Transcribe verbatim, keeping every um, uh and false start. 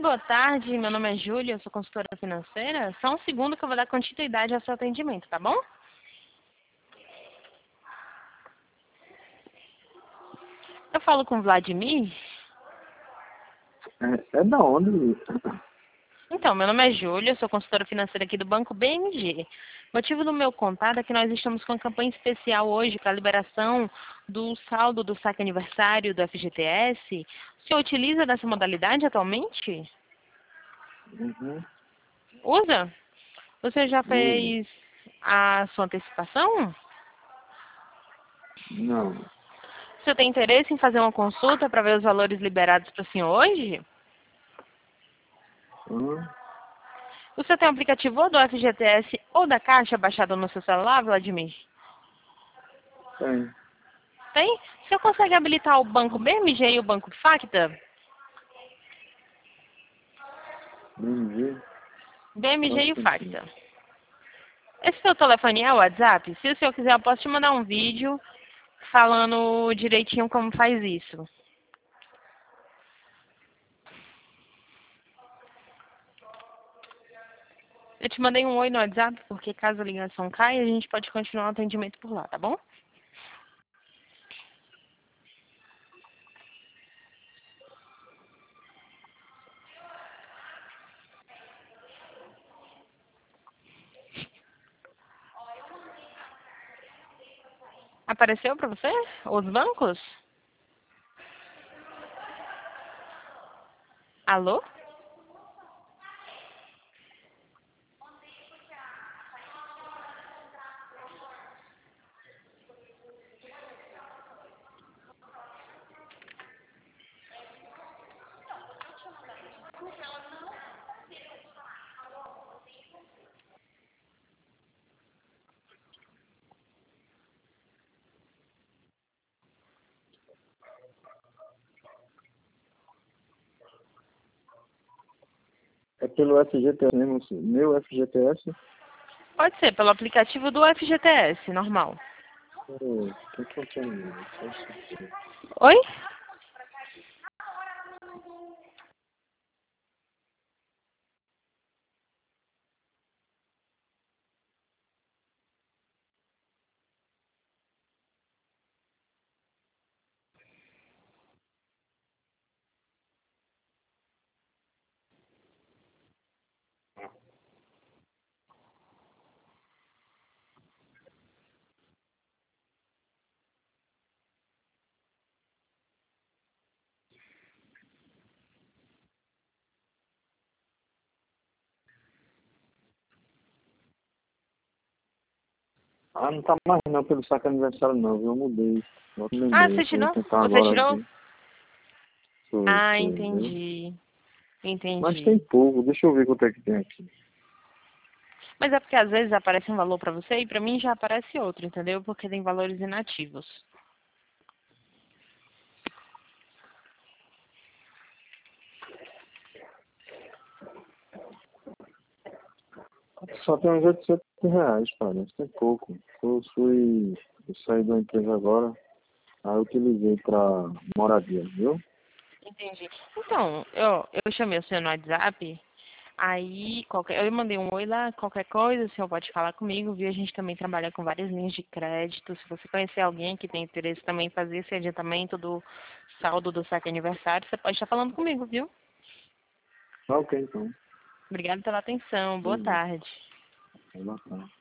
boa tarde. Meu nome é Júlia, eu sou consultora financeira. Só um segundo que eu vou dar continuidade ao seu atendimento, tá bom? Eu falo com o Vladimir. É, é da onde? Então, meu nome é Júlia, eu sou consultora financeira aqui do Banco B M G. O motivo do meu contato é que nós estamos com uma campanha especial hoje para a liberação do saldo do saque aniversário do F G T S. O senhor utiliza dessa modalidade atualmente? Uhum. Usa? Você já Uso. fez a sua antecipação? Não. O senhor tem interesse em fazer uma consulta para ver os valores liberados para o senhor hoje? Uhum. O senhor tem um aplicativo ou do F G T S ou da Caixa baixado no seu celular, Vladimir? Tem. Tem? O senhor consegue habilitar o Banco B M G e o Banco Facta? B M G? B M G e Acho o que sim. Facta. Esse seu telefone é o WhatsApp? Se o senhor quiser, eu posso te mandar um vídeo falando direitinho como faz isso. Eu te mandei um oi no WhatsApp, porque caso a ligação caia, a gente pode continuar o atendimento por lá, tá bom? Apareceu para você? Os bancos? Alô? É pelo F G T S mesmo, assim. Meu F G T S? Pode ser, pelo aplicativo do F G T S, normal. O que que eu tenho? Só um segundo. Oi? Ah, não tá mais não pelo saque aniversário não, viu? Eu mudei. Eu Ah, lembrei. você Eu vou tirou? tentar Você agora tirou? aqui. Foi, Ah, foi, viu? entendi. Mas tem Entendi. pouco, deixa eu ver quanto é que tem aqui. Mas é porque às vezes aparece um valor para você e para mim já aparece outro, entendeu? Porque tem valores inativos. Só tem uns oitocentos reais, parece. Tem pouco. Eu fui. Eu saí da empresa agora, aí eu utilizei pra moradia, viu? Entendi. Então, eu, eu chamei o senhor no WhatsApp, aí qualquer, eu mandei um oi lá, qualquer coisa, o senhor pode falar comigo, viu? A gente também trabalha com várias linhas de crédito. Se você conhecer alguém que tem interesse também em fazer esse adiantamento do saldo do saque aniversário, você pode estar falando comigo, viu? Tá ok, então. Obrigada pela atenção. Boa Beleza. tarde. Vai lá, tá.